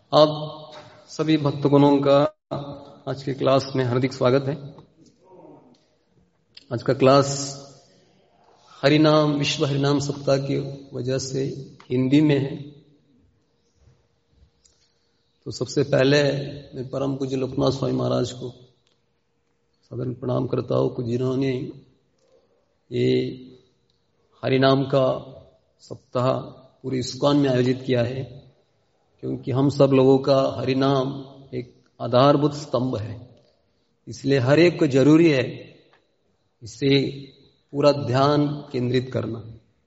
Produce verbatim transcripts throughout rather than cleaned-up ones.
आप सभी भक्तगणों का आज के क्लास में हार्दिक स्वागत है। आज का क्लास हरिनाम विश्व हरिनाम सप्ताह की वजह से हिंदी में है। तो सबसे पहले मैं परम पूज्य लोकनाथ स्वामी महाराज को सादर प्रणाम करता हूँ कि जिन्होंने ये हरिनाम का सप्ताह पूरी इस्कॉन में आयोजित किया है, क्योंकि हम सब लोगों का हरिनाम एक आधारभूत स्तंभ है, इसलिए हर एक को जरूरी है इसे पूरा ध्यान केंद्रित करना।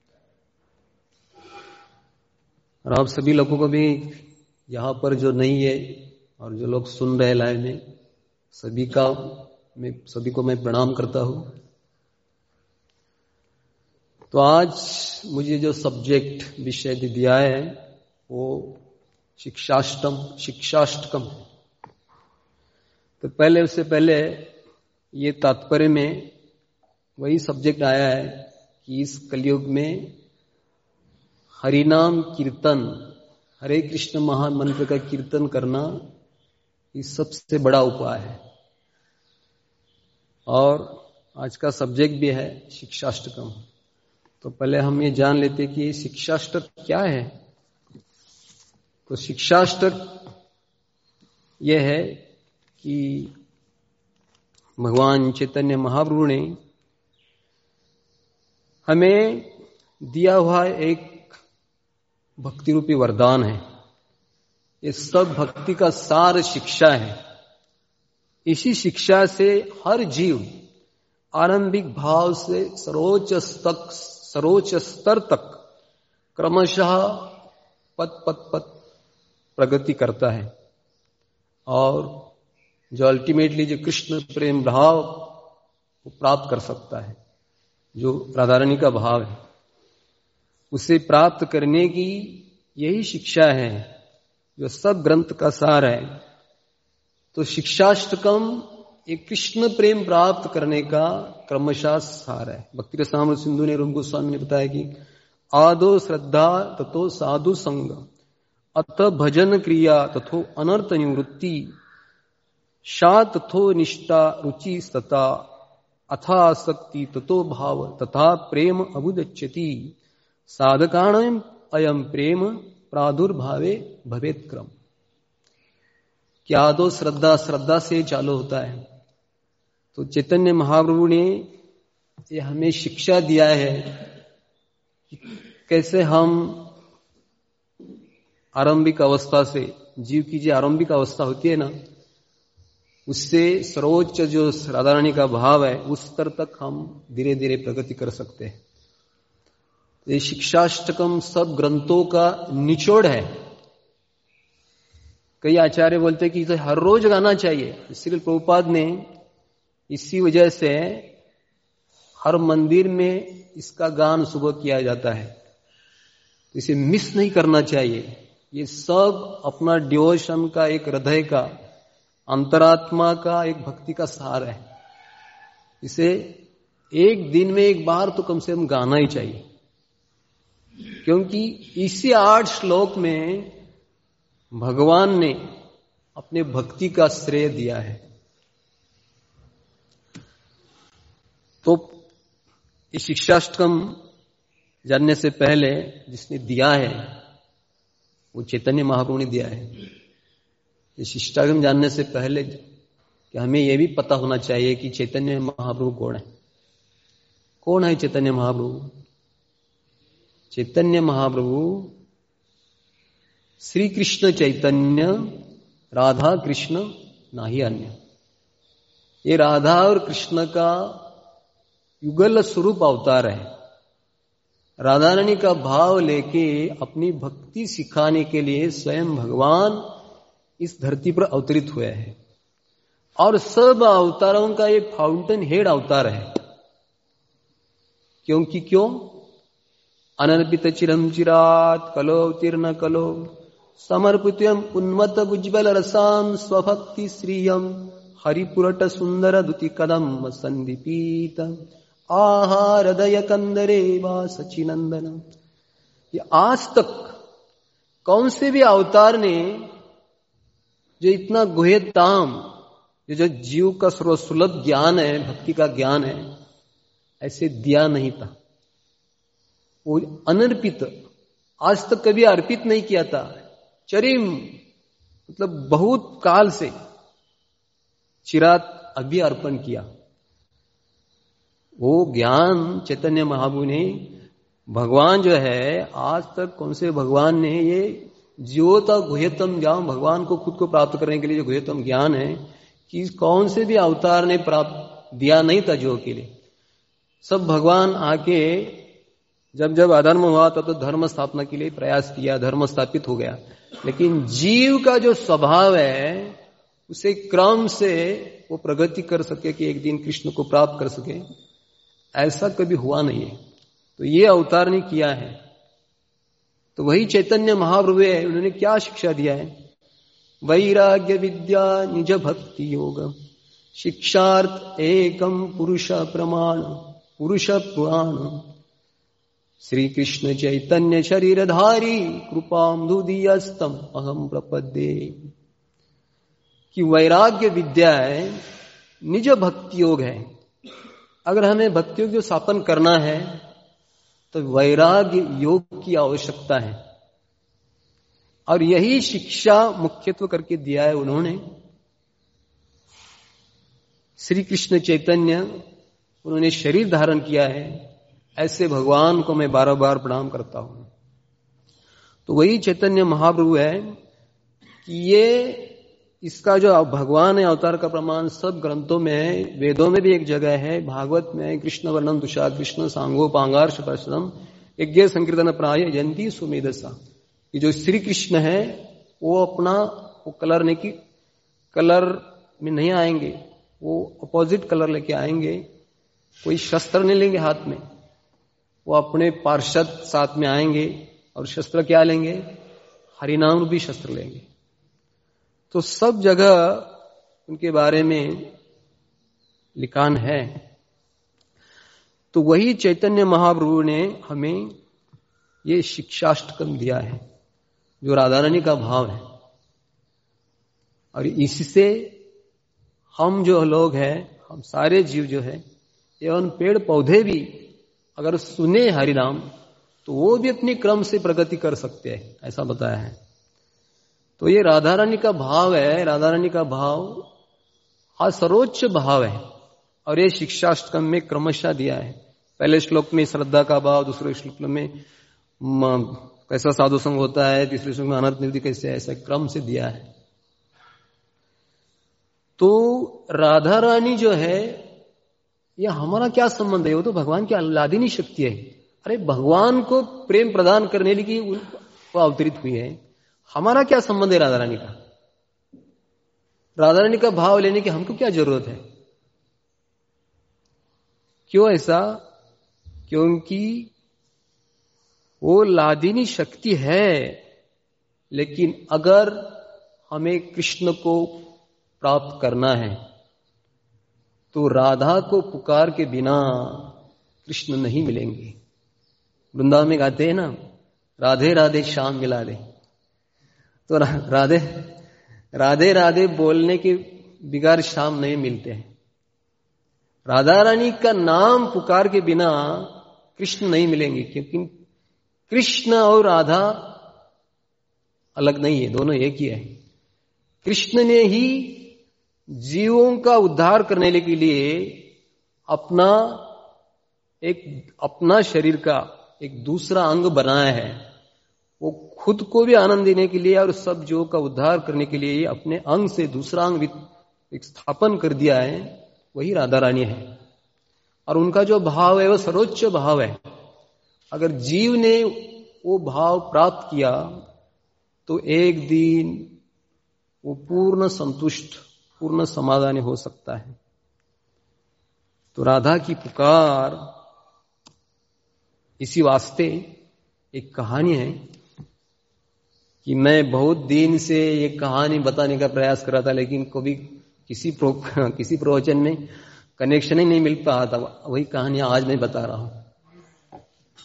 और आप सभी लोगों को भी यहाँ पर जो नहीं है और जो लोग सुन रहे लाइव में, सभी का मैं सभी को मैं प्रणाम करता हूँ। तो आज मुझे जो सब्जेक्ट विषय दिया है वो शिक्षाष्टम शिक्षाष्टकम है। तो पहले उससे पहले ये तात्पर्य में वही सब्जेक्ट आया है कि इस कलयुग में हरिनाम कीर्तन, हरे कृष्ण महामंत्र का कीर्तन करना इस सबसे बड़ा उपाय है। और आज का सब्जेक्ट भी है शिक्षाष्टकम। तो पहले हम ये जान लेते कि शिक्षाष्टक क्या है। तो शिक्षाष्टक यह है कि भगवान चैतन्य महाप्रभु ने हमें दिया हुआ एक भक्ति रूपी वरदान है। ये सब भक्ति का सार शिक्षा है। इसी शिक्षा से हर जीव आरंभिक भाव से सर्वोच्च तक सर्वोच्च स्तर तक क्रमशः पद पद पद प्रगति करता है, और जो अल्टीमेटली जो कृष्ण प्रेम भाव वो प्राप्त कर सकता है, जो राधा रानी का भाव है, उसे प्राप्त करने की यही शिक्षा है जो सब ग्रंथ का सार है। तो शिक्षाष्टकम एक कृष्ण प्रेम प्राप्त करने का क्रमशः सार है। भक्ति रसामृत सिंधु ने रूप गोस्वामी ने बताया कि आदो श्रद्धा तथो साधु संग, अथ भजन क्रिया तथो अनर्थ निवृत्ति, शा तथो निष्ठा रुचि सता, अथा आसक्ति तथो भाव तथा प्रेम अभुदच्यति, साधकाणां अयम प्रेम प्रादुर्भावे भवेत् क्रम। क्या दो श्रद्धा श्रद्धा से चालू होता है। तो चैतन्य महाप्रभु ने ये हमें शिक्षा दिया है कि कैसे हम आरंभिक अवस्था से, जीव की जो आरंभिक अवस्था होती है ना, उससे सर्वोच्च जो राधा रानी का भाव है उस स्तर तक हम धीरे धीरे प्रगति कर सकते हैं। ये शिक्षाष्टकम सब ग्रंथों का निचोड़ है। कई आचार्य बोलते हैं कि इसे हर रोज गाना चाहिए। श्रील प्रभुपाद ने इसी वजह से हर मंदिर में इसका गान सुबह किया जाता है। तो इसे मिस नहीं करना चाहिए। ये सब अपना डिवोशन का एक हृदय का, अंतरात्मा का एक भक्ति का सार है। इसे एक दिन में एक बार तो कम से कम गाना ही चाहिए, क्योंकि इसी आठ श्लोक में भगवान ने अपने भक्ति का श्रेय दिया है। तो इस शिक्षाष्टकम जानने से पहले जिसने दिया है वो चैतन्य महाप्रभु ने दिया है। ये शिक्षाष्टकम जानने से पहले कि हमें यह भी पता होना चाहिए कि चैतन्य महाप्रभु कौन है। कौन है चैतन्य महाप्रभु? चैतन्य महाप्रभु श्री कृष्ण चैतन्य, राधा कृष्ण नाही अन्य। ये राधा और कृष्ण का युगल स्वरूप अवतार है। राधा रानी का भाव लेके अपनी भक्ति सिखाने के लिए स्वयं भगवान इस धरती पर अवतरित हुए हैं, और सब अवतारों का ये फाउंटेन हेड अवतार है। क्योंकि क्यों? अनर्पित चिरम चिरात कलो तीर्ण कलो, समर्पितम उन्मत्त उज्ज्वल रसाम स्वभक्ति श्रियम, हरिपुरट सुंदर दुति कदम संदीपित, आहा हृदय कंदरे वा सचिनंदन। ये आज तक कौन से भी अवतार ने जो इतना गुह्यतम, जो जो जीव का सर्वसुलभ ज्ञान है, भक्ति का ज्ञान है, ऐसे दिया नहीं था। वो अनर्पित, आज तक कभी अर्पित नहीं किया था। चरिम मतलब बहुत काल से चिरात अभी अर्पण किया। वो ज्ञान चैतन्य महाप्रभु ने, भगवान जो है, आज तक कौन से भगवान ने ये ज्योता गुह्यतम ज्ञान, भगवान को खुद को प्राप्त करने के लिए जो गुह्यतम ज्ञान है, कि कौन से भी अवतार ने प्राप्त दिया नहीं था जीव के लिए। सब भगवान आके जब जब अधर्म हुआ तब तो धर्म स्थापना के लिए प्रयास किया, धर्म स्थापित हो गया। लेकिन जीव का जो स्वभाव है, उसे क्रम से वो प्रगति कर सके कि एक दिन कृष्ण को प्राप्त कर सके, ऐसा कभी हुआ नहीं है। तो ये अवतार ने किया है। तो वही चैतन्य महाप्रभु है, उन्होंने क्या शिक्षा दिया है? वैराग्य विद्या निज भक्ति योग शिक्षार्थ एकम पुरुष प्रमाण पुरुष पुराण श्री कृष्ण चैतन्य शरीरधारी कृपाम्बुदीयस्तम अहम प्रपद्ये। कि वैराग्य विद्या है, निज भक्ति योग है। अगर हमें भक्ति योग जो स्थापन करना है तो वैराग्य योग की आवश्यकता है, और यही शिक्षा मुख्यत्व करके दिया है उन्होंने। श्री कृष्ण चैतन्य, उन्होंने शरीर धारण किया है, ऐसे भगवान को मैं बार बार प्रणाम करता हूं। तो वही चैतन्य महाप्रभु है कि ये इसका जो भगवान है, अवतार का प्रमाण सब ग्रंथों में है। वेदों में भी एक जगह है, भागवत में कृष्ण वर्णन तुषा कृष्ण सांगोपांगार शपशम यज्ञ संकीर्तन प्राय जयंती सुमेधसा। ये जो श्री कृष्ण है वो अपना वो कलर नहीं, की कलर में नहीं आएंगे, वो अपोजिट कलर लेके आएंगे। कोई शस्त्र नहीं लेंगे हाथ में, वो अपने पार्षद साथ में आएंगे और शस्त्र क्या लेंगे? हरिनाम रूपी शस्त्र लेंगे। तो सब जगह उनके बारे में लिखान है। तो वही चैतन्य महाप्रभु ने हमें ये शिक्षाष्टकम दिया है, जो राधा रानी का भाव है। और इससे हम जो लोग हैं, हम सारे जीव जो है, एवं पेड़ पौधे भी अगर सुने हरिनाम तो वो भी अपनी क्रम से प्रगति कर सकते हैं, ऐसा बताया है। तो ये राधा रानी का भाव है। राधा रानी का भाव आज सर्वोच्च भाव है, और ये शिक्षाष्टकम में क्रमशः दिया है। पहले श्लोक में श्रद्धा का भाव, दूसरे श्लोक में कैसा साधु संग होता है, तीसरे श्लोक में अनर्थ निवृत्ति कैसे है, ऐसा क्रम से दिया है। तो राधा रानी जो है, ये हमारा क्या संबंध है? वो तो भगवान की आह्लादिनी शक्ति है। अरे भगवान को प्रेम प्रदान करने के लिए वो अवतरित हुई है। हमारा क्या संबंध है राधा रानी का? राधा रानी का भाव लेने की हमको क्या जरूरत है? क्यों ऐसा? क्योंकि वो लादिनी शक्ति है, लेकिन अगर हमें कृष्ण को प्राप्त करना है तो राधा को पुकार के बिना कृष्ण नहीं मिलेंगे। वृंदावन में गाते हैं ना, राधे राधे श्याम मिला दे। तो राधे राधे राधे बोलने के बिगाड़ श्याम नहीं मिलते हैं। राधा रानी का नाम पुकार के बिना कृष्ण नहीं मिलेंगे, क्योंकि कृष्ण और राधा अलग नहीं है, दोनों एक ही है। कृष्ण ने ही जीवों का उद्धार करने के लिए अपना एक अपना शरीर का एक दूसरा अंग बनाया है। वो खुद को भी आनंद देने के लिए और सब जीवों का उद्धार करने के लिए अपने अंग से दूसरा अंग एक स्थापन कर दिया है, वही राधा रानी है। और उनका जो भाव है वो सर्वोच्च भाव है। अगर जीव ने वो भाव प्राप्त किया तो एक दिन वो पूर्ण संतुष्ट, पूर्ण समाधानी हो सकता है। तो राधा की पुकार, इसी वास्ते एक कहानी है कि मैं बहुत दिन से ये कहानी बताने का प्रयास कर रहा था, लेकिन कभी किसी प्रो, किसी प्रवचन में कनेक्शन ही नहीं मिल पा था। वही कहानी आज मैं बता रहा हूं।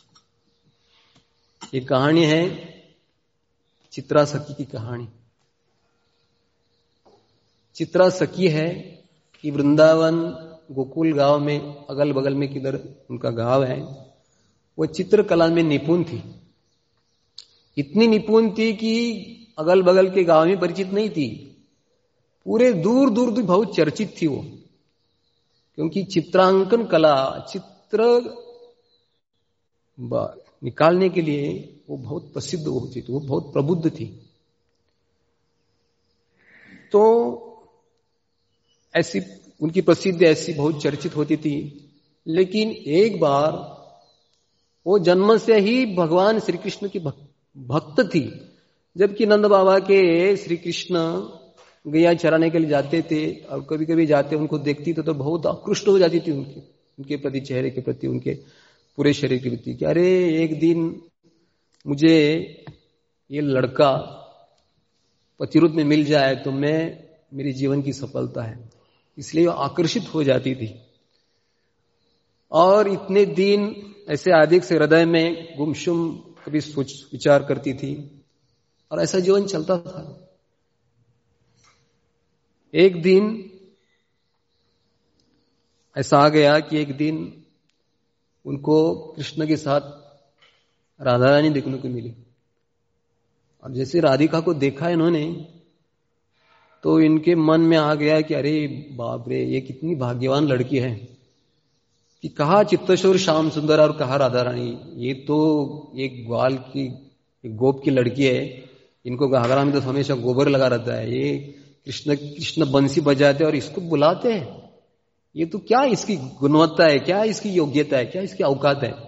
ये कहानी है चित्रा सखी की कहानी। चित्रा सखी है कि वृंदावन गोकुल गांव में अगल बगल में किधर उनका गांव है, वो चित्रकला में निपुण थी। इतनी निपुण थी कि अगल बगल के गांव में परिचित नहीं थी, पूरे दूर दूर तक बहुत चर्चित थी वो, क्योंकि चित्रांकन कला, चित्र निकालने के लिए वो बहुत प्रसिद्ध होती थी, वो बहुत प्रबुद्ध थी। तो ऐसी उनकी प्रसिद्धि ऐसी बहुत चर्चित होती थी। लेकिन एक बार वो जन्म से ही भगवान श्री कृष्ण की भक्त थी, जबकि नंद बाबा के श्री कृष्ण गैया चराने के लिए जाते थे और कभी कभी जाते उनको देखती तो, तो बहुत आकृष्ट हो जाती थी उनके उनके प्रति, चेहरे के प्रति, उनके पूरे शरीर के प्रति कि अरे एक दिन मुझे ये लड़का पति रूप में मिल जाए तो मैं मेरी जीवन की सफलता है, इसलिए वो आकर्षित हो जाती थी। और इतने दिन ऐसे अधिक से हृदय में गुमसुम कभी सोच विचार करती थी और ऐसा जीवन चलता था। एक दिन ऐसा आ गया कि एक दिन उनको कृष्ण के साथ राधा रानी देखने को मिली, और जैसे राधिका को देखा इन्होंने तो इनके मन में आ गया कि अरे बाप रे, ये कितनी भाग्यवान लड़की है कि कहा चित्तशोर श्याम सुंदर और कहा राधा रानी। ये तो एक ग्वाल की, एक गोप की लड़की है, इनको घाघरा में तो हमेशा गोबर लगा रहता है, ये कृष्ण कृष्ण बंसी बजाते और इसको बुलाते हैं, ये तो क्या इसकी गुणवत्ता है, क्या इसकी योग्यता है, क्या इसकी औकात है।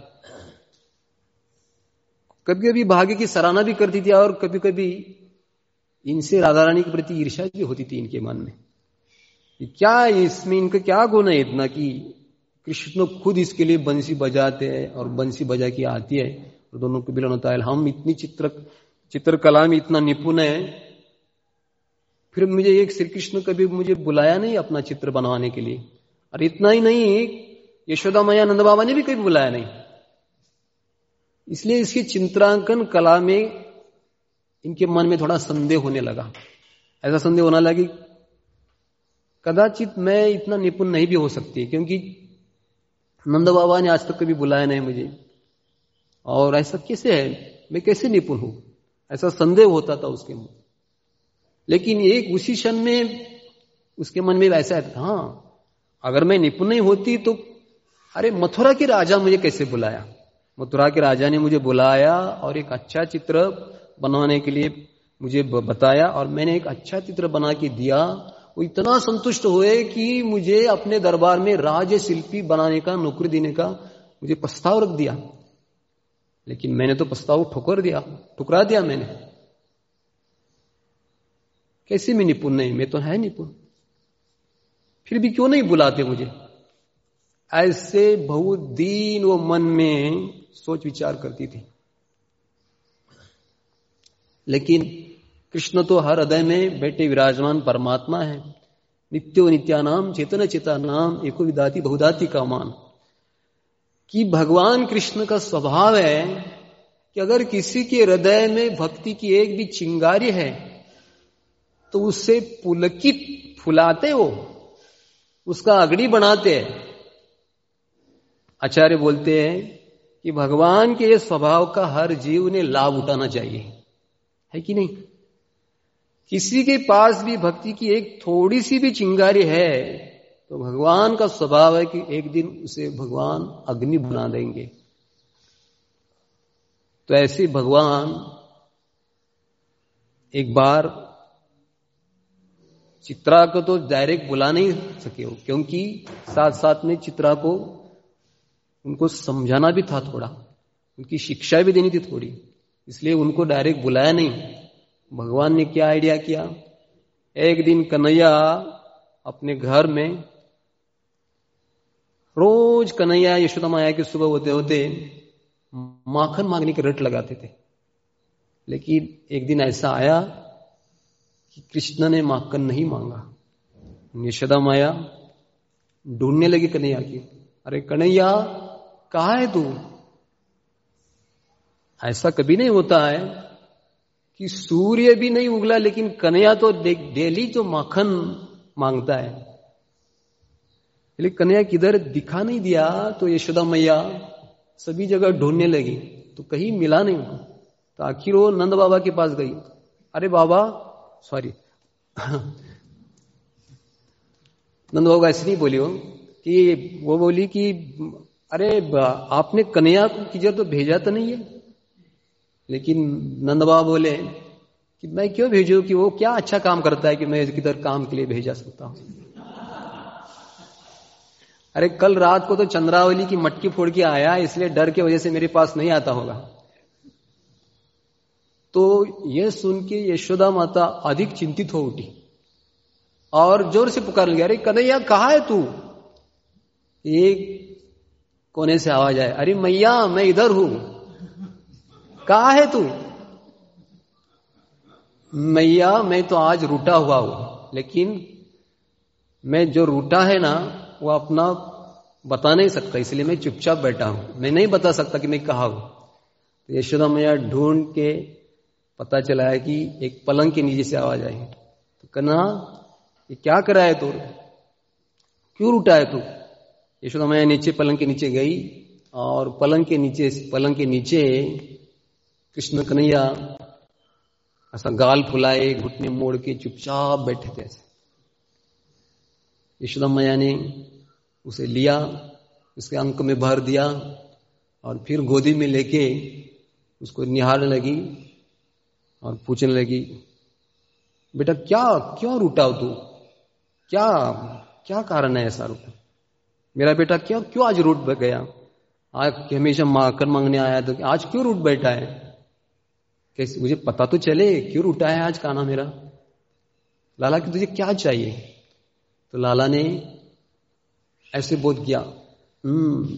कभी कभी भाग्य की सराहना भी करती थी और कभी कभी इनसे राधा रानी के प्रति ईर्ष्या भी होती थी इनके मन में कि क्या इसमें इनका क्या गुण है इतना कि कृष्ण खुद इसके लिए बंसी बजाते हैं और बंसी बजा के आती है और दोनों को मिलन होता है। हम इतनी चित्र चित्रकला में इतना निपुण है, फिर मुझे एक श्री कृष्ण कभी मुझे बुलाया नहीं अपना चित्र बनवाने के लिए। और इतना ही नहीं, यशोदा मैया नंद बाबा ने भी कभी बुलाया नहीं। इसलिए इसकी चित्रांकन कला में इनके मन में थोड़ा संदेह होने लगा। ऐसा संदेह होने लगा कि कदाचित मैं इतना निपुण नहीं भी हो सकती, क्योंकि नंद बाबा ने आज तक कभी बुलाया नहीं मुझे, और ऐसा कैसे है, मैं कैसे निपुण हूं, ऐसा संदेह होता था उसके मन। लेकिन एक उसी क्षण में उसके मन में ऐसा है, हाँ अगर मैं निपुण नहीं होती तो अरे मथुरा के राजा मुझे कैसे बुलाया, मथुरा के राजा ने मुझे बुलाया और एक अच्छा चित्र बनवाने के लिए मुझे बताया और मैंने एक अच्छा चित्र बना के दिया। वो इतना संतुष्ट हुए कि मुझे अपने दरबार में राज शिल्पी बनाने का, नौकरी देने का मुझे प्रस्ताव रख दिया। लेकिन मैंने तो प्रस्ताव ठुकर दिया, ठुकरा दिया मैंने। कैसे मैं निपुण नहीं, मैं तो है निपुण, फिर भी क्यों नहीं बुलाते मुझे। ऐसे बहुत दिन वो मन में सोच विचार करती थी। लेकिन कृष्ण तो हर हृदय में बैठे विराजमान परमात्मा है। नित्यो नित्यानाम चेतन चेतानाम एको विदाति बहुदाति का मान, कि भगवान कृष्ण का स्वभाव है कि अगर किसी के हृदय में भक्ति की एक भी चिंगारी है तो उससे पुलकित फुलाते हो, उसका अगड़ी बनाते हैं। आचार्य बोलते हैं कि भगवान के स्वभाव का हर जीव ने लाभ उठाना चाहिए, है कि नहीं। किसी के पास भी भक्ति की एक थोड़ी सी भी चिंगारी है तो भगवान का स्वभाव है कि एक दिन उसे भगवान अग्नि बना देंगे। तो ऐसे भगवान एक बार चित्रा को तो डायरेक्ट बुला नहीं सके हो, क्योंकि साथ साथ में चित्रा को उनको समझाना भी था, थोड़ा उनकी शिक्षा भी देनी थी थोड़ी, इसलिए उनको डायरेक्ट बुलाया नहीं। भगवान ने क्या आइडिया किया, एक दिन कन्हैया अपने घर में, रोज कन्हैया यशोदा माया के सुबह होते होते माखन मांगने के रट लगाते थे। लेकिन एक दिन ऐसा आया कि कृष्ण ने माखन नहीं मांगा। यशोदा माया ढूंढने लगी कन्हैया की, अरे कन्हैया कहाँ है तू। ऐसा कभी नहीं होता है कि सूर्य भी नहीं उगला लेकिन कन्हैया तो डेली जो माखन मांगता है। लेकिन कन्हैया किधर दिखा नहीं दिया, तो यशोदा मैया सभी जगह ढूंढने लगी, तो कहीं मिला नहीं उनको। तो आखिर वो नंद बाबा के पास गई। अरे बाबा, सॉरी नंद बाबा ऐसे नहीं बोली, हो कि वो बोली कि अरे आपने कन्हैया को किधर तो भेजा तो नहीं है। लेकिन नंद बाबा बोले कि मैं क्यों भेजूं, कि वो क्या अच्छा काम करता है कि मैं किधर काम के लिए भेजा सकता हूं। अरे कल रात को तो चंद्रावली की मटकी फोड़ के आया, इसलिए डर के वजह से मेरे पास नहीं आता होगा। तो यह सुन के यशोदा माता अधिक चिंतित हो उठी और जोर से पुकार लगी, अरे कन्हैया कहाँ है तू। एक कोने से आवाज आए, अरे मैया मैं इधर हूं, कहाँ है तू। मैया मैं तो आज रूठा हुआ हूं, लेकिन मैं जो रूठा है ना वो अपना बता नहीं सकता, इसलिए मैं चुपचाप बैठा हूं, मैं नहीं बता सकता कि मैं कहाँ हूं। तो यशोदा मैया ढूंढ के पता चला है कि एक पलंग के नीचे से आवाज आई। तो कन्हा ये क्या कर रहा है तू, क्यों रूठा है तू। यशोदा मैया नीचे पलंग के नीचे गई और पलंग के नीचे पलंग के नीचे कृष्ण कन्हैया ऐसा गाल फुलाए, घुटने मोड़ के चुपचाप बैठे थे ऐसे। यशोदा मैया ने उसे लिया, उसके अंक में भर दिया और फिर गोदी में लेके उसको निहारने लगी और पूछने लगी, बेटा क्या क्यों रूठा हो तू, क्या क्या कारण है ऐसा रूठा, मेरा बेटा क्या क्यों आज रूठ गया। आज हमेशा माखन मांगने आया तो आज क्यों रूठ बैठा है, कैसे मुझे पता तो चले क्यों रूठा है आज कान्हा मेरा। लाला कि तुझे क्या चाहिए। तो लाला ने ऐसे बोध किया, हम्म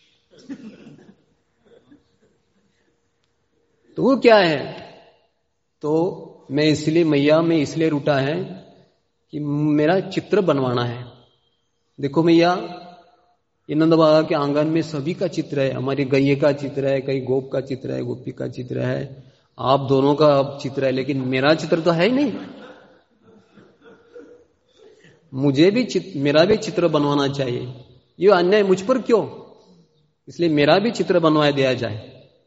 तो वो क्या है। तो मैं इसलिए मैया मैं इसलिए रूठा है कि मेरा चित्र बनवाना है। देखो मैया, ये नंद बाबा के आंगन में सभी का चित्र है, हमारी गैये का चित्र है, कई गोप का चित्र है, गोपी का चित्र है, आप दोनों का चित्र है, लेकिन मेरा चित्र तो है ही नहीं। मुझे भी चित्र, मेरा भी चित्र बनवाना चाहिए, ये अन्याय मुझ पर क्यों, इसलिए मेरा भी चित्र बनवा दिया जाए।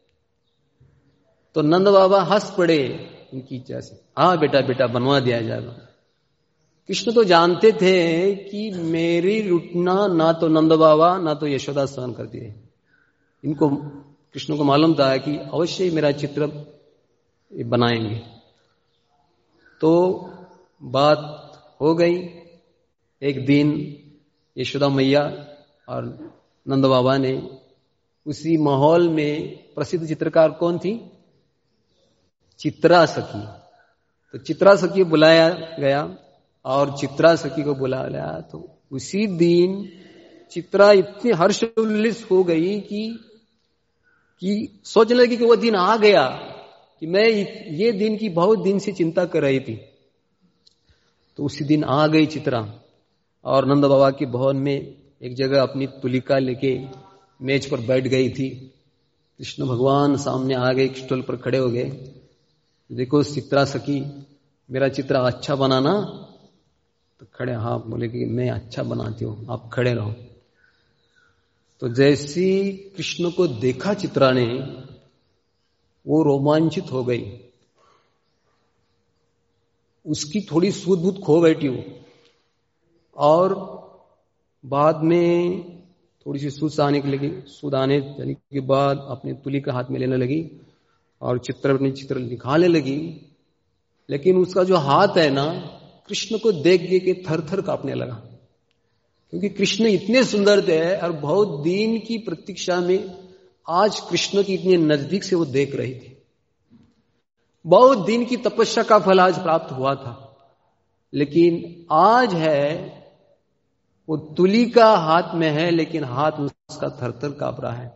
तो नंद बाबा हंस पड़े इनकी इच्छा से, हाँ बेटा बेटा बनवा दिया जाएगा। कृष्ण तो जानते थे कि मेरी रुटना ना तो नंद बाबा ना तो यशोदा सहन करती है। इनको कृष्ण को मालूम था कि अवश्य ही मेरा चित्र बनाएंगे। तो बात हो गई। एक दिन यशोदा मैया और नंद बाबा ने उसी माहौल में प्रसिद्ध चित्रकार कौन थी, चित्रा सखी। तो चित्रा सखी बुलाया गया और चित्रा सखी को बुलाया। तो उसी दिन चित्रा इतनी हर्ष उल्लिस हो गई कि कि सोचने लगी कि वो दिन आ गया, कि मैं ये दिन की बहुत दिन से चिंता कर रही थी। तो उसी दिन आ गई चित्रा और नंद बाबा के भवन में एक जगह अपनी तुलिका लेके मेज पर बैठ गई थी। कृष्ण भगवान सामने आ गए, स्टूल पर खड़े हो गए। देखो चित्रा सखी, मेरा चित्र अच्छा बनाना। तो खड़े, हाँ बोले कि मैं अच्छा बनाती हूं, आप खड़े रहो। तो जैसी कृष्ण को देखा चित्रा ने, वो रोमांचित हो गई, उसकी थोड़ी सूध बूध खो बैठी वो, और बाद में थोड़ी सी सूद आने के लगी। सूद आने जाने के बाद अपने तुली का हाथ में लेने लगी और चित्र अपने चित्र निकालने लगी। लेकिन उसका जो हाथ है ना, कृष्ण को देख के थर थर कांपने लगा, क्योंकि कृष्ण इतने सुंदर थे और बहुत दिन की प्रतीक्षा में आज कृष्ण की इतने नजदीक से वो देख रही थी। बहुत दिन की तपस्या का फल आज प्राप्त हुआ था, लेकिन आज है वो तुली का हाथ में है, लेकिन हाथ उसका थर थर कांप रहा है।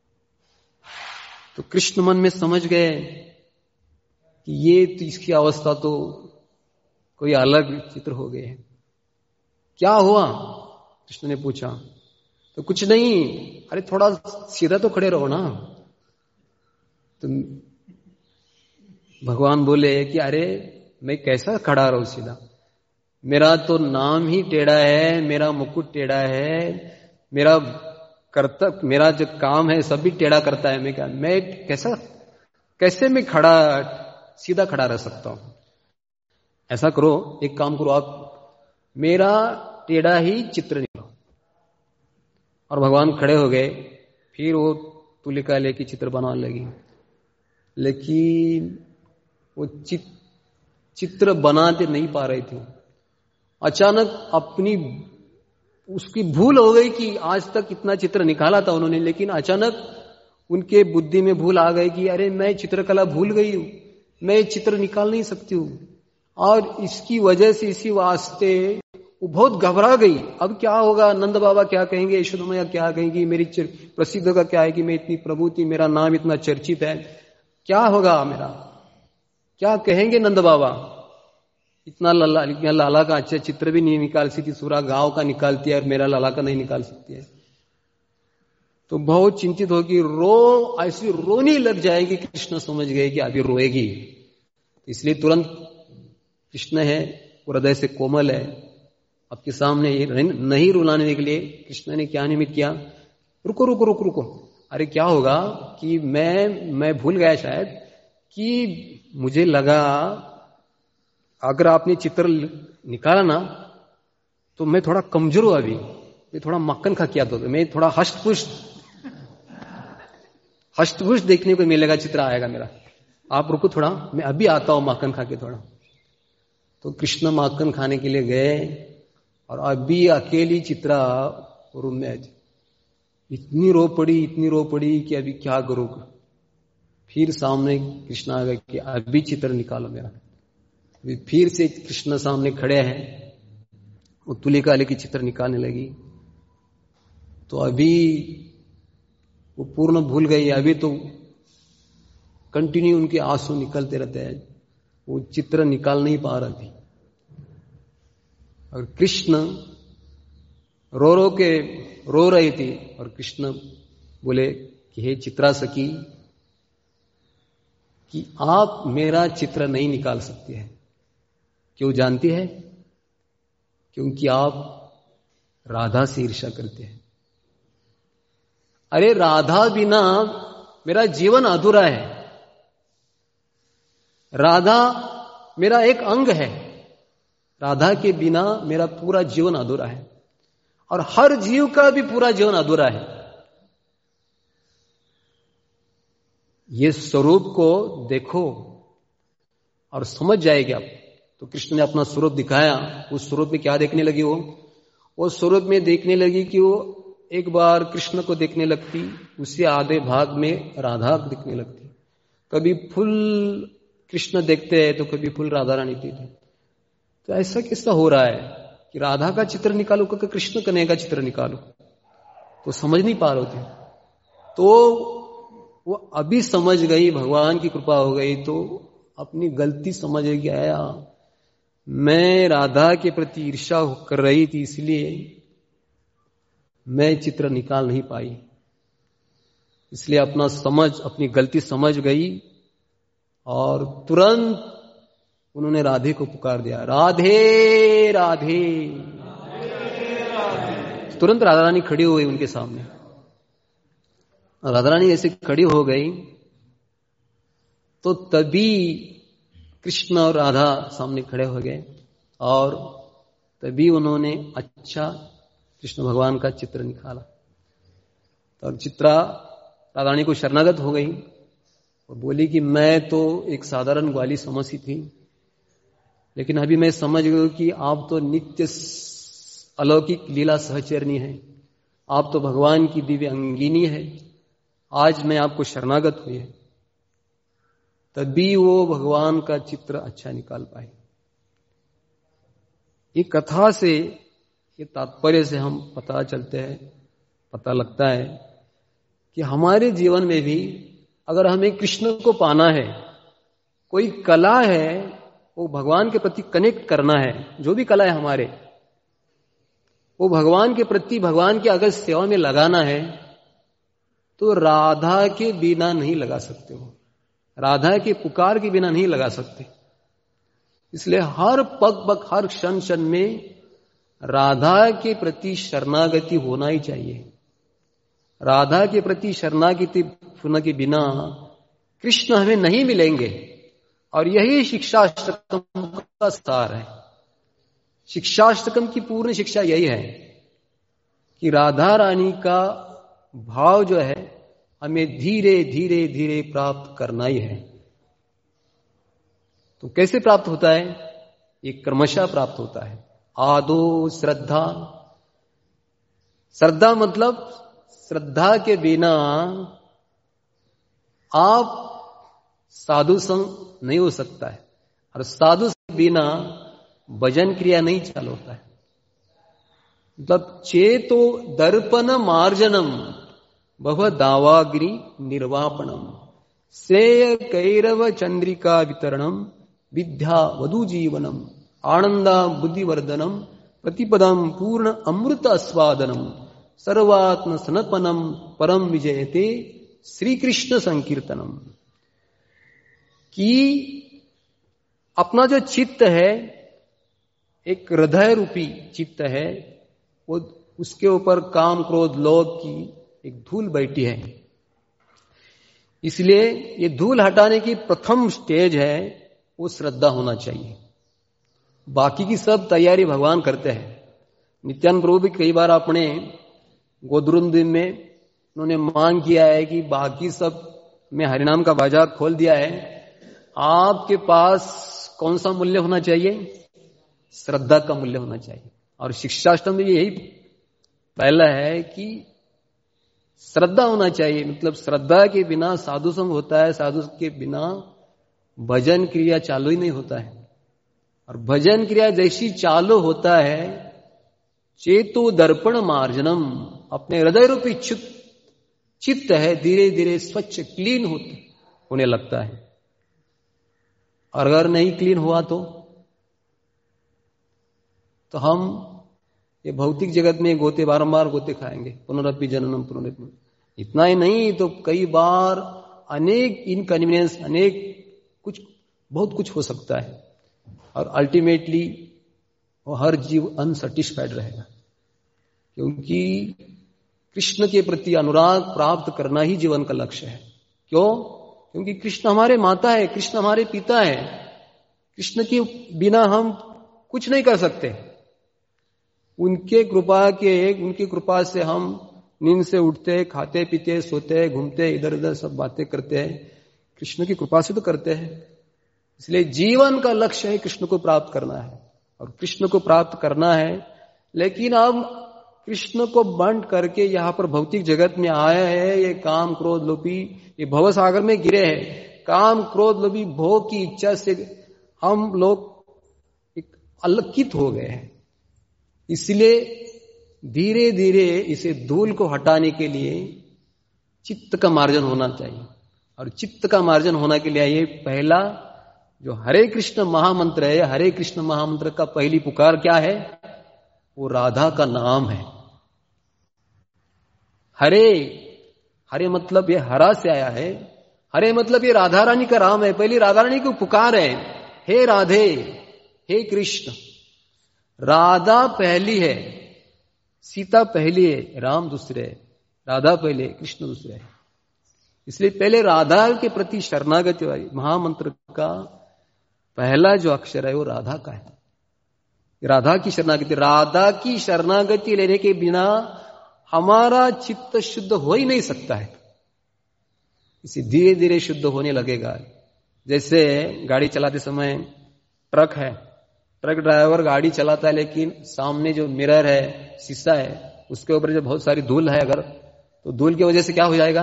तो कृष्ण मन में समझ गए कि ये तो इसकी अवस्था तो कोई अलग चित्र हो गए। क्या हुआ, कृष्ण ने पूछा। तो कुछ नहीं, अरे थोड़ा सीधा तो खड़े रहो ना। तो भगवान बोले कि अरे मैं कैसा खड़ा रहूं सीधा, मेरा तो नाम ही टेढ़ा है, मेरा मुकुट टेढ़ा है, मेरा कर्तव्य, मेरा जो काम है सब भी टेढ़ा करता है। मैं क्या मैं कैसा कैसे मैं खड़ा सीधा खड़ा रह सकता हूं? ऐसा करो, एक काम करो, आप मेरा टेढ़ा ही चित्र निकालो। और भगवान खड़े हो गए। फिर वो तुलिका लेके चित्र बनाने लगी, लेकिन वो चित्र चित्र बनाते नहीं पा रही थी। अचानक अपनी उसकी भूल हो गई कि आज तक इतना चित्र निकाला था उन्होंने, लेकिन अचानक उनके बुद्धि में भूल आ गई कि अरे मैं चित्रकला भूल गई हूं, मैं चित्र निकाल नहीं सकती हूं। और इसकी वजह से इसी वास्ते वो बहुत घबरा गई। अब क्या होगा, नंद बाबा क्या कहेंगे, यशोदा मैया क्या कहेंगी, मेरी प्रसिद्ध का क्या है कि मैं इतनी प्रभु थी, मेरा नाम इतना चर्चित है, क्या होगा मेरा, क्या कहेंगे नंद बाबा। इतना लाला लाला का अच्छा चित्र भी नहीं निकाल सकती, पूरा गांव का निकालती है और मेरा लाला का नहीं निकाल सकती है। तो बहुत चिंतित होगी, रो ऐसी रोनी लग जाएगी। कृष्ण समझ गए कि अभी रोएगी, इसलिए तुरंत कृष्ण है वो हृदय से कोमल है, आपके सामने नहीं रुलाने के लिए कृष्ण ने क्या निमित्त किया, रुको रुको रुको रुको, अरे क्या होगा कि मैं मैं भूल गया शायद कि मुझे लगा अगर आपने चित्र निकाला ना तो मैं थोड़ा कमजोर हूं, अभी मैं थोड़ा मक्खन खा किया, तो मैं थोड़ा हष्टपुष्ट हष्टपुष्ट देखने को मिलेगा, चित्र आएगा मेरा, आप रुको थोड़ा, मैं अभी आता हूं मक्खन खा के थोड़ा। तो कृष्ण मक्खन खाने के लिए गए और अभी अकेली चित्रा रूम में आई। इतनी रो पड़ी इतनी रो पड़ी कि अभी क्या करूंगा। फिर सामने कृष्ण आ गए कि अभी चित्र निकालो मेरा। फिर से कृष्ण सामने खड़े हैं, वो तुलिका लेके चित्र निकालने लगी। तो अभी वो पूर्ण भूल गई, अभी तो कंटिन्यू उनके आंसू निकलते रहते हैं, वो चित्र निकाल नहीं पा रही थी। और कृष्ण रो रो के रो रही थी और कृष्ण बोले कि हे चित्रा सखी, कि आप मेरा चित्र नहीं निकाल सकती है। क्यों जानती है? क्योंकि आप राधा से ईर्ष्या करते हैं। अरे राधा बिना मेरा जीवन अधूरा है, राधा मेरा एक अंग है, राधा के बिना मेरा पूरा जीवन अधूरा है, और हर जीव का भी पूरा जीवन अधूरा है। ये स्वरूप को देखो और समझ जाएगी आप। तो कृष्ण ने अपना स्वरूप दिखाया। उस स्वरूप में क्या देखने लगी वो वो स्वरूप में देखने लगी कि वो एक बार कृष्ण को देखने लगती, उसी आधे भाग में राधा दिखने लगती। कभी फुल कृष्ण देखते हैं तो कभी फुल राधा रानी देखते। तो ऐसा किस्सा हो रहा है कि राधा का चित्र निकालो कि कृष्ण कन्हैया का चित्र निकालो, तो समझ नहीं पा रहे थे। तो वो अभी समझ गई, भगवान की कृपा हो गई, तो अपनी गलती समझ गया। मैं राधा के प्रति ईर्ष्या कर रही थी, इसलिए मैं चित्र निकाल नहीं पाई। इसलिए अपना समझ अपनी गलती समझ गई और तुरंत उन्होंने राधे को पुकार दिया, राधे राधे, राधे। तुरंत राधा रानी खड़ी हो गई उनके सामने। राधा रानी ऐसे खड़ी हो गई तो तभी कृष्ण और राधा सामने खड़े हो गए और तभी उन्होंने अच्छा कृष्ण भगवान का चित्र निकाला। तो चित्रा राधा रानी को शरणागत हो गई और बोली कि मैं तो एक साधारण ग्वाली समझी थी, लेकिन अभी मैं समझ गई कि आप तो नित्य अलौकिक लीला सहचरणी है, आप तो भगवान की दिव्य अंगिनी है। आज मैं आपको शरणागत हुई है। तभी वो भगवान का चित्र अच्छा निकाल पाए। ये कथा से, ये तात्पर्य से हम पता चलते हैं, पता लगता है कि हमारे जीवन में भी अगर हमें कृष्ण को पाना है, कोई कला है वो भगवान के प्रति कनेक्ट करना है, जो भी कला है हमारे, वो भगवान के प्रति, भगवान की अगर सेवा में लगाना है तो राधा के बिना नहीं लगा सकते हो, राधा के पुकार के बिना नहीं लगा सकते। इसलिए हर पग पग हर क्षण क्षण में राधा के प्रति शरणागति होना ही चाहिए। राधा के प्रति शरणागति होने के बिना कृष्ण हमें नहीं मिलेंगे। और यही शिक्षाष्टकम का सार है। शिक्षाष्टकम की पूर्ण शिक्षा यही है कि राधा रानी का भाव जो है हमें धीरे धीरे धीरे प्राप्त करना ही है। तो कैसे प्राप्त होता है? ये क्रमशः प्राप्त होता है। आदो श्रद्धा, श्रद्धा मतलब श्रद्धा के बिना आप साधु संग नहीं हो सकता है, और साधु के बिना भजन क्रिया नहीं चालू होता है। मतलब चेतो दर्पण मार्जनम भव दावाग्नि निर्वापणम श्रेय कैरव चंद्रिका वितरणम विद्या वधु जीवनम आनंदा बुद्धिवर्धनम प्रतिपदम पूर्ण अमृत आस्वादनम सर्वात्म सनपनम परम विजयते श्री कृष्ण संकीर्तनम। कि अपना जो चित्त है, एक हृदय रूपी चित्त है, वो उसके ऊपर काम क्रोध लोभ की एक धूल बैठी है। इसलिए ये धूल हटाने की प्रथम स्टेज है वो श्रद्धा होना चाहिए। बाकी की सब तैयारी भगवान करते हैं। नित्यानंद प्रभु भी कई बार अपने गोदरुंद में उन्होंने मांग किया है कि बाकी सब में हरिनाम का बाजार खोल दिया है, आपके पास कौन सा मूल्य होना चाहिए? श्रद्धा का मूल्य होना चाहिए। और शिक्षाष्टम में यही पहला है कि श्रद्धा होना चाहिए। मतलब श्रद्धा के बिना साधु संग होता है, साधु के बिना भजन क्रिया चालू ही नहीं होता है। और भजन क्रिया जैसी चालू होता है, चेतो दर्पण मार्जनम, अपने हृदय रूपी चित्त है धीरे धीरे स्वच्छ क्लीन होते होने लगता है। और अगर नहीं क्लीन हुआ तो तो हम ये भौतिक जगत में गोते बारंबार गोते खाएंगे, पुनरपि जननम पुनरपि। इतना ही नहीं तो कई बार अनेक इनकन्वीनियंस, अनेक कुछ बहुत कुछ हो सकता है। और अल्टीमेटली वो हर जीव अनसेटिस्फाइड रहेगा, क्योंकि कृष्ण के प्रति अनुराग प्राप्त करना ही जीवन का लक्ष्य है। क्यों? क्योंकि कृष्ण हमारे माता है, कृष्ण हमारे पिता है। कृष्ण के बिना हम कुछ नहीं कर सकते। उनके कृपा के उनकी कृपा से हम नींद से उठते, खाते पीते, सोते, घूमते, इधर उधर सब बातें करते हैं, कृष्ण की कृपा से तो करते हैं। इसलिए जीवन का लक्ष्य है कृष्ण को प्राप्त करना है, और कृष्ण को प्राप्त करना है। लेकिन अब कृष्ण को बंद करके यहां पर भौतिक जगत में आया है, ये काम क्रोध लोभी, ये भव सागर में गिरे हैं। काम क्रोध लोभी भोग की इच्छा से हम लोग एक अलकित हो गए हैं। इसलिए धीरे धीरे इसे धूल को हटाने के लिए चित्त का मार्जन होना चाहिए। और चित्त का मार्जन होने के लिए ये पहला जो हरे कृष्ण महामंत्र है, हरे कृष्ण महामंत्र का पहली पुकार क्या है? वो राधा का नाम है। हरे, हरे मतलब ये हरा से आया है। हरे मतलब ये राधा रानी का नाम है। पहली राधा रानी को पुकार है, हे राधे, हे कृष्ण। राधा पहली है, सीता पहली है, राम दूसरे है। राधा पहले, कृष्ण दूसरे है। इसलिए पहले राधा के प्रति शरणागति वाली महामंत्र का पहला जो अक्षर है वो राधा का है। राधा की शरणागति, राधा की शरणागति लेने के बिना हमारा चित्त शुद्ध हो ही नहीं सकता है। इसे धीरे धीरे शुद्ध होने लगेगा। जैसे गाड़ी चलाते समय ट्रक है, ट्रक ड्राइवर गाड़ी चलाता है, लेकिन सामने जो मिरर है, शीशा है, उसके ऊपर जो बहुत सारी धूल है, अगर तो धूल की वजह से क्या हो जाएगा?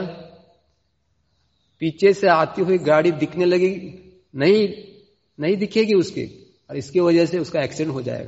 पीछे से आती हुई गाड़ी दिखने लगेगी, नहीं नहीं दिखेगी उसके, और इसकी वजह से उसका एक्सीडेंट हो जाएगा।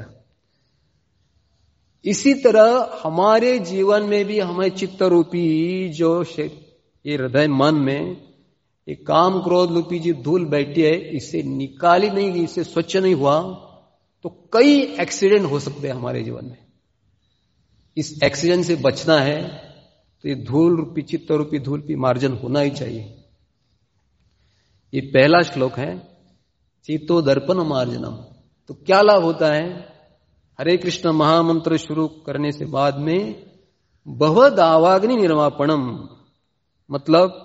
इसी तरह हमारे जीवन में भी हमें चित्त रूपी जो ये हृदय मन में एक काम क्रोध रूपी जो धूल बैठी है, इसे निकाली नहीं, इसे स्वच्छ नहीं हुआ तो कई एक्सीडेंट हो सकते हैं हमारे जीवन में। इस एक्सीडेंट से बचना है तो ये धूल रूपी, चित्त रूपी धूल की मार्जन होना ही चाहिए। ये पहला श्लोक है, चेतो दर्पण मार्जनम। तो क्या लाभ होता है? हरे कृष्ण महामंत्र शुरू करने से बाद में भवदावाग्नि निर्वापणम, मतलब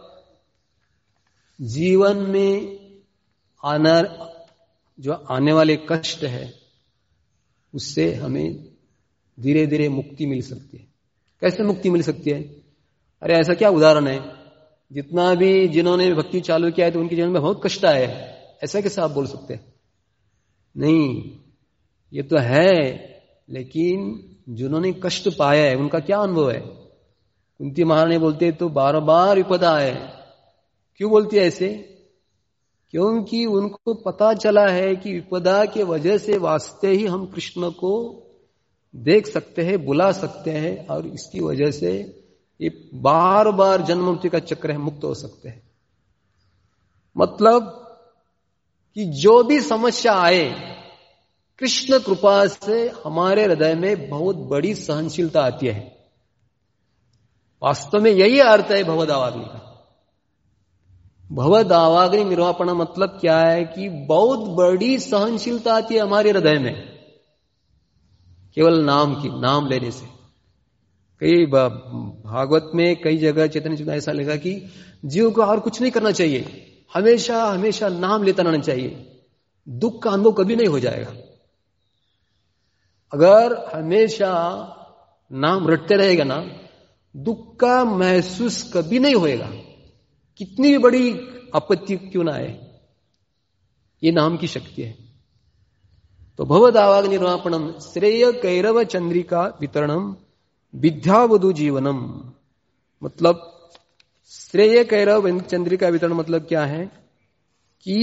जीवन में आना जो आने वाले कष्ट है उससे हमें धीरे धीरे मुक्ति मिल सकती है। कैसे मुक्ति मिल सकती है? अरे ऐसा क्या उदाहरण है, जितना भी जिन्होंने भक्ति चालू किया है तो उनके जीवन में बहुत कष्ट आए, ऐसा कैसे आप बोल सकते हैं? नहीं, ये तो है, लेकिन जिन्होंने कष्ट पाया है उनका क्या अनुभव है? कुंती महारानी बोलते तो बार बार विपदा है। क्यों बोलती है ऐसे? क्योंकि उनको पता चला है कि विपदा के वजह से वास्ते ही हम कृष्ण को देख सकते हैं, बुला सकते हैं, और इसकी वजह से ये बार बार जन्म मृत्यु का चक्र है, मुक्त हो सकते हैं। मतलब कि जो भी समस्या आए, कृष्ण कृपा से हमारे हृदय में बहुत बड़ी सहनशीलता आती है। वास्तव में यही अर्थ है भवदावाग्नि का। भवदावाग्नि निर्वापण मतलब क्या है कि बहुत बड़ी सहनशीलता आती है हमारे हृदय में केवल नाम की, नाम लेने से। कई भागवत में कई जगह चैतन्य चैतन्य ऐसा लगा कि जीव को और कुछ नहीं करना चाहिए, हमेशा हमेशा नाम लेता रहना चाहिए, दुख का अनुभव कभी नहीं हो जाएगा। अगर हमेशा नाम रटते रहेगा ना, दुख का महसूस कभी नहीं होएगा, कितनी भी बड़ी आपत्ति क्यों ना आए। ये नाम की शक्ति है। तो भवदावाग्नि निर्वापणम श्रेय कैरव चंद्रिका वितरणम विद्यावधु जीवनम। मतलब श्रेय कैरव चंद्रिका वितरण मतलब क्या है कि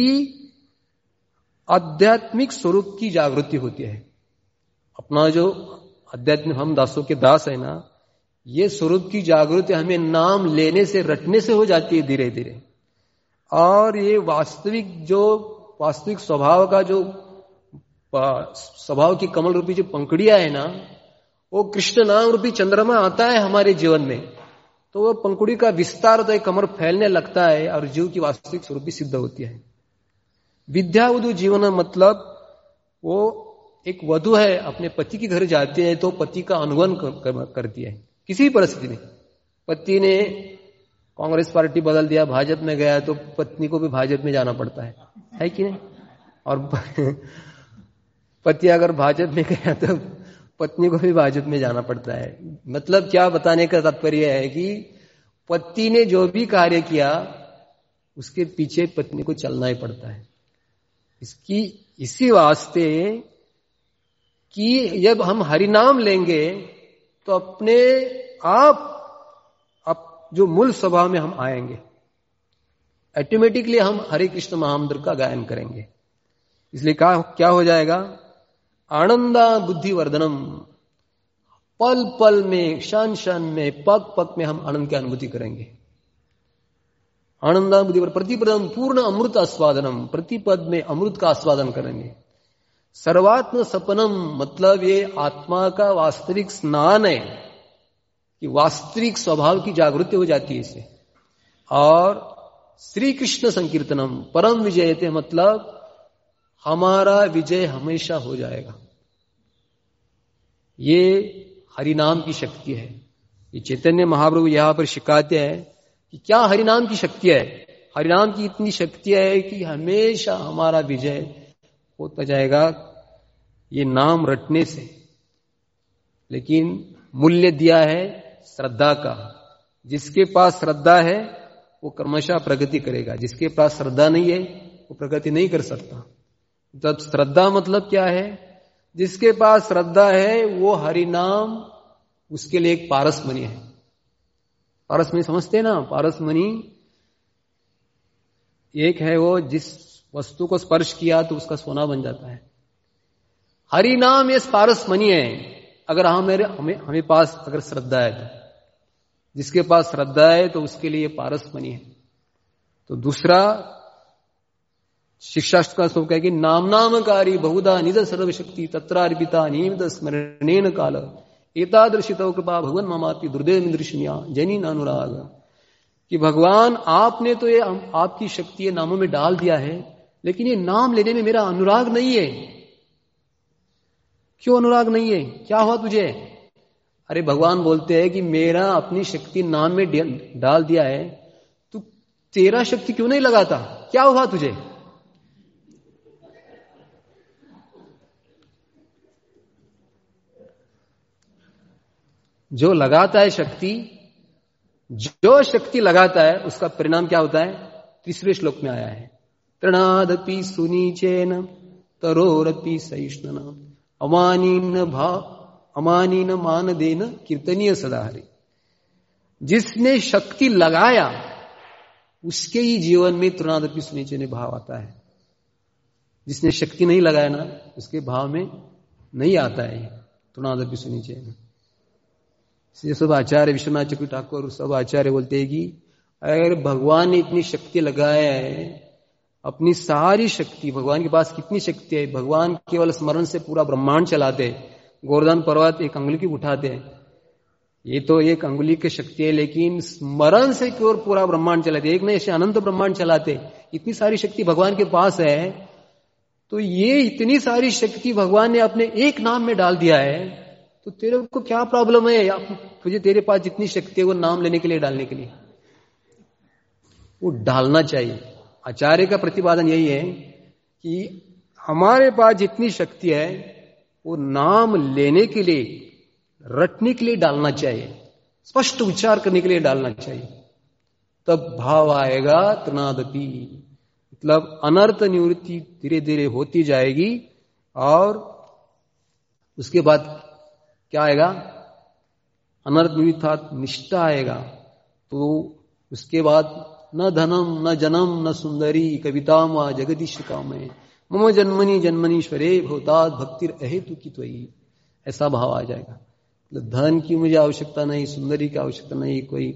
आध्यात्मिक स्वरूप की जागृति होती है। अपना जो आध्यात्मिक हम दासों के दास है ना, ये स्वरूप की जागृति हमें नाम लेने से, रटने से हो जाती है धीरे धीरे। और ये वास्तविक जो वास्तविक स्वभाव का जो स्वभाव की कमल रूपी जो पंखुड़ियां है ना, वो कृष्ण नाम रूपी चंद्रमा आता है हमारे जीवन में, तो वो पंखुड़ी का विस्तार होता है, कमर फैलने लगता है और जीव की वास्तविक स्वरूपी सिद्ध होती है। विद्यावधु जीवन मतलब वो एक वधु है, अपने पति के घर जाती है तो पति का अनुगमन करती है किसी भी परिस्थिति में। पति ने कांग्रेस पार्टी बदल दिया, भाजपा में गया, तो पत्नी को भी भाजपा में जाना पड़ता है, है कि नहीं? और पति अगर भाजपा में गया तो पत्नी को भी भाजपा में जाना पड़ता है। मतलब क्या बताने का तात्पर्य है कि पति ने जो भी कार्य किया उसके पीछे पत्नी को चलना ही पड़ता है। इसकी इसी वास्ते कि जब हम हरिनाम लेंगे तो अपने आप अब जो मूल स्वभाव में हम आएंगे, ऑटोमेटिकली हम हरे कृष्ण महामंत्र का गायन करेंगे। इसलिए क्या क्या हो जाएगा? आनंदा बुद्धि वर्धनम। पल पल में, क्षण क्षण में, पग पग में हम आनंद की अनुभूति करेंगे। आनंदा बुद्धि प्रतिपदम पूर्ण अमृत आस्वादनम, प्रतिपद में अमृत का आस्वादन करेंगे। सर्वात्म सपनम मतलब ये आत्मा का वास्तविक स्नान है कि वास्तविक स्वभाव की जागृति हो जाती है इससे। और श्री कृष्ण संकीर्तनम परम विजयते मतलब हमारा विजय हमेशा हो जाएगा। ये हरिनाम की शक्ति है। ये चैतन्य महाप्रभु यहां पर सिखाते हैं कि क्या हरिनाम की शक्ति है। हरिनाम की इतनी शक्ति है कि हमेशा हमारा विजय होता जाएगा ये नाम रटने से। लेकिन मूल्य दिया है श्रद्धा का। जिसके पास श्रद्धा है वो क्रमशः प्रगति करेगा, जिसके पास श्रद्धा नहीं है वो प्रगति नहीं कर सकता। तब श्रद्धा मतलब क्या है? जिसके पास श्रद्धा है वो हरिनाम उसके लिए एक पारसमणि है। पारसमणि समझते हैं ना? पारसमणि एक है वो जिस वस्तु को स्पर्श किया तो उसका सोना बन जाता है। हरिनाम ये पारसमणि है। अगर हमें हमें हमें पास अगर श्रद्धा है तो, जिसके पास श्रद्धा है तो उसके लिए पारसमणि है। तो दूसरा शिक्षास्त्र का स्वरूप है कि नाम नामकारी बहुधा निज सर्वशक्ति तत्रार्पिता नियमित स्मरणेन काल एतादृशितो कृपा भगवान ममापि दुर्देव दृश्या जैनी अनुराग। कि भगवान आपने तो ये आपकी शक्ति ये नामों में डाल दिया है, लेकिन ये नाम लेने में मेरा अनुराग नहीं है। क्यों अनुराग नहीं है? क्या हुआ तुझे? अरे भगवान बोलते हैं कि मेरा अपनी शक्ति नाम में डाल दिया है, तू तेरा शक्ति क्यों नहीं लगाता? क्या हुआ तुझे? जो लगाता है शक्ति, जो शक्ति लगाता है उसका परिणाम क्या होता है? तीसरे श्लोक में आया है, तृणादपि सुनीचेन तरोरपि सहिष्णुना अमानीन भाव अमानीन मानदेन कीर्तनीय सदा हरि। जिसने शक्ति लगाया उसके ही जीवन में तृणादपि सुनीचेन भाव आता है। जिसने शक्ति नहीं लगाया ना, उसके भाव में नहीं आता है तृणादपि सुनीचेन। ये सब आचार्य, विश्वनाथ चक्रवर्ती ठाकुर, सब आचार्य बोलते हैं कि अगर भगवान ने इतनी शक्ति लगाया है, अपनी सारी शक्ति, भगवान के पास कितनी शक्ति है, भगवान केवल स्मरण से पूरा ब्रह्मांड चलाते, गोवर्धन पर्वत एक अंगुली की उठाते हैं, ये तो एक अंगुली की शक्ति है, लेकिन स्मरण से केवल पूरा ब्रह्मांड चलाते, एक नहीं ऐसे अनंत ब्रह्मांड चलाते, इतनी सारी शक्ति भगवान के पास है। तो ये इतनी सारी शक्ति भगवान ने अपने एक नाम में डाल दिया है, तो तेरे को क्या प्रॉब्लम है? तुझे तेरे पास जितनी शक्ति है वो नाम लेने के लिए, डालने के लिए, वो डालना चाहिए। आचार्य का प्रतिपादन यही है कि हमारे पास जितनी शक्ति है वो नाम लेने के लिए, रटने के लिए डालना चाहिए, स्पष्ट उच्चार करने के लिए डालना चाहिए, तब भाव आएगा तृणादपि, मतलब अनर्थ निवृत्ति धीरे धीरे होती जाएगी। और उसके बाद क्या आएगा? अनर्थ निवृत्तात् निष्ठा आएगा। तो उसके बाद न धनम न जनम न सुंदरी कविताम व जगदीश काम है मम जन्मनि जन्मनीश्वरे भवतात् भक्तिर अहेतु की त्वयि, ऐसा भाव आ जाएगा। मतलब धन की मुझे आवश्यकता नहीं, सुंदरी की आवश्यकता नहीं, कोई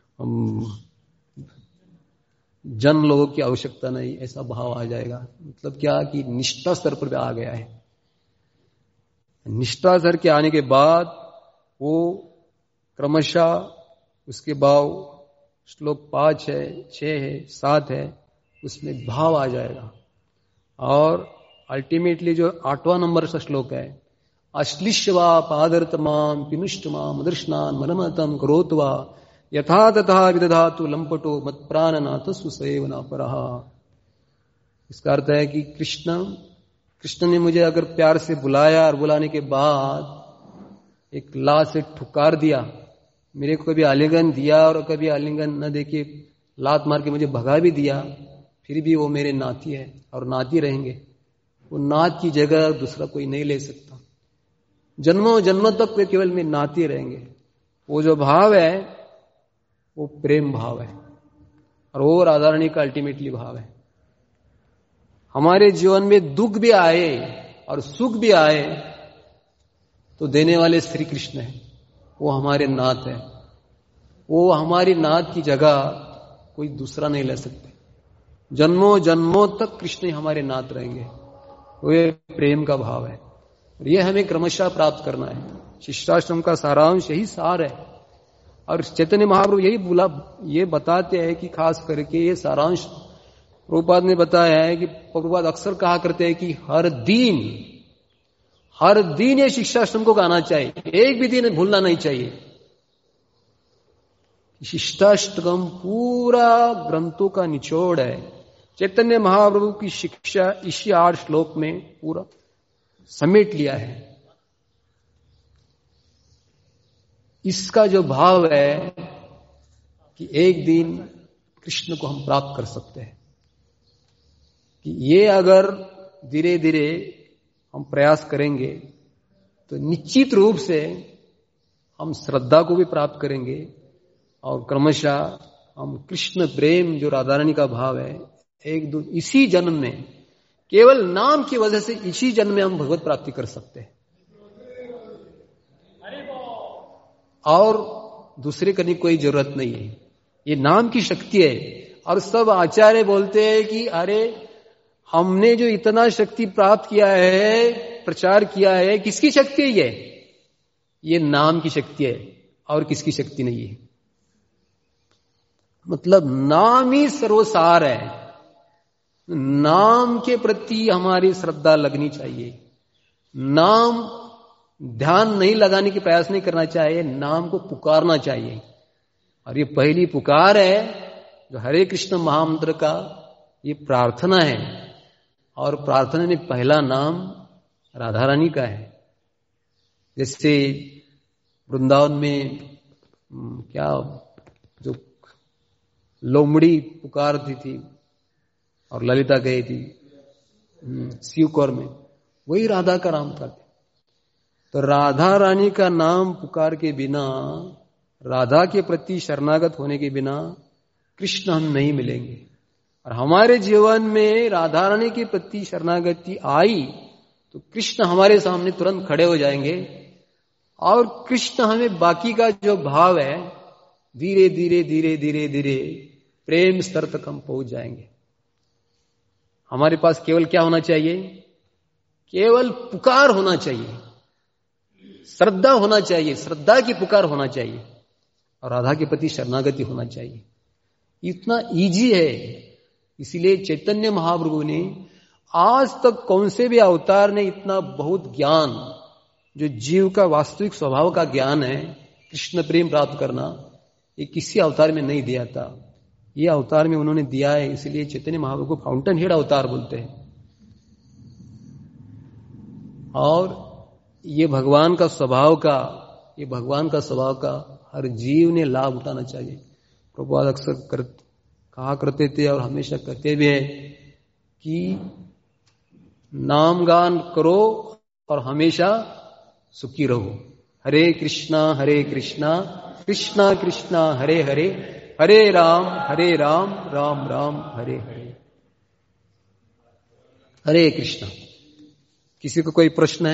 जन लोगों की आवश्यकता नहीं, ऐसा भाव आ जाएगा। मतलब क्या कि निष्ठा स्तर पर आ गया है। निष्ठा स्तर के आने के बाद वो क्रमशः उसके बाद श्लोक पांच है, छह है, सात है, उसमें भाव आ जाएगा। और अल्टीमेटली जो आठवां नंबर का श्लोक है, अश्लिष्वा पादरतमाम पिनुष्टमाम दृष्णान मनमतम करोत्वा यथा तथा विदधातु लंपटो मत प्राणनाथ सुसेवना परहा। इसका अर्थ है कि कृष्ण कृष्ण ने मुझे अगर प्यार से बुलाया और बुलाने के बाद एक ला से ठुकार दिया, मेरे को कभी आलिंगन दिया और कभी आलिंगन न देके लात मार के मुझे भगा भी दिया, फिर भी वो मेरे नाती है और नाती रहेंगे। वो नात की जगह दूसरा कोई नहीं ले सकता। जन्मों जन्मों तक वे केवल में नाती रहेंगे। वो जो भाव है वो प्रेम भाव है, और वो राधा रानी का अल्टीमेटली भाव है। हमारे जीवन में दुख भी आए और सुख भी आए तो देने वाले श्री कृष्ण है, वो हमारे नाथ है। वो हमारी नाथ की जगह कोई दूसरा नहीं ले सकते। जन्मों जन्मों तक कृष्ण हमारे नाथ रहेंगे। वो ये प्रेम का भाव है, और ये हमें क्रमशः प्राप्त करना है। शिष्टाश्रम का सारांश यही सार है। और चैतन्य महाप्रभु यही बोला, ये बताते हैं कि खास करके ये सारांश प्रभुपाद ने बताया है कि प्रभुपाद अक्सर कहा करते हैं कि हर दिन हर दिन ये शिक्षाश्रम को गाना चाहिए, एक भी दिन भूलना नहीं चाहिए। शिष्टाष्टकम पूरा ग्रंथों का निचोड़ है। चैतन्य महाप्रभु की शिक्षा इसी आठ श्लोक में पूरा समेट लिया है। इसका जो भाव है कि एक दिन कृष्ण को हम प्राप्त कर सकते हैं, कि ये अगर धीरे धीरे हम प्रयास करेंगे तो निश्चित रूप से हम श्रद्धा को भी प्राप्त करेंगे, और क्रमशः हम कृष्ण प्रेम जो राधा रानी का भाव है, एक दो इसी जन्म में, केवल नाम की वजह से इसी जन्म में हम भगवत प्राप्ति कर सकते हैं, और दूसरे करने की कोई जरूरत नहीं है। ये नाम की शक्ति है। और सब आचार्य बोलते हैं कि अरे हमने जो इतना शक्ति प्राप्त किया है, प्रचार किया है, किसकी शक्ति है? ये ये नाम की शक्ति है, और किसकी शक्ति नहीं है। मतलब नाम ही सर्वसार है। नाम के प्रति हमारी श्रद्धा लगनी चाहिए। नाम ध्यान नहीं लगाने की प्रयास नहीं करना चाहिए, नाम को पुकारना चाहिए। और ये पहली पुकार है जो हरे कृष्ण महामंत्र का ये प्रार्थना है, और प्रार्थना में पहला नाम राधा रानी का है। जैसे वृंदावन में क्या जो लोमड़ी पुकारती थी और ललिता गई थी शिव कौर में, वही राधा का नाम करते। तो राधा रानी का नाम पुकार के बिना, राधा के प्रति शरणागत होने के बिना कृष्ण हम नहीं मिलेंगे। और हमारे जीवन में राधा रानी के प्रति शरणागति आई तो कृष्ण हमारे सामने तुरंत खड़े हो जाएंगे, और कृष्ण हमें बाकी का जो भाव है धीरे धीरे धीरे धीरे धीरे प्रेम स्तर तक हम पहुंच जाएंगे। हमारे पास केवल क्या होना चाहिए? केवल पुकार होना चाहिए, श्रद्धा होना चाहिए, श्रद्धा की पुकार होना चाहिए, और राधा के प्रति शरणागति होना चाहिए। इतना इजी है। इसीलिए चैतन्य महाप्रभु ने आज तक कौन से भी अवतार ने इतना बहुत ज्ञान, जो जीव का वास्तविक स्वभाव का ज्ञान है, कृष्ण प्रेम प्राप्त करना, ये किसी अवतार में नहीं दिया था। ये अवतार में उन्होंने दिया है। इसलिए चैतन्य महाप्रभु को फाउंटेन हेड अवतार बोलते हैं। और ये भगवान का स्वभाव का ये भगवान का स्वभाव का हर जीव ने लाभ उठाना चाहिए। प्रभुपाद अक्सर कर, कहा करते थे और हमेशा कहते भी हैं कि नाम गान करो और हमेशा सुखी रहो। हरे कृष्णा हरे कृष्णा कृष्णा कृष्णा हरे हरे, हरे राम हरे राम राम राम हरे हरे। हरे कृष्णा। किसी को कोई प्रश्न है?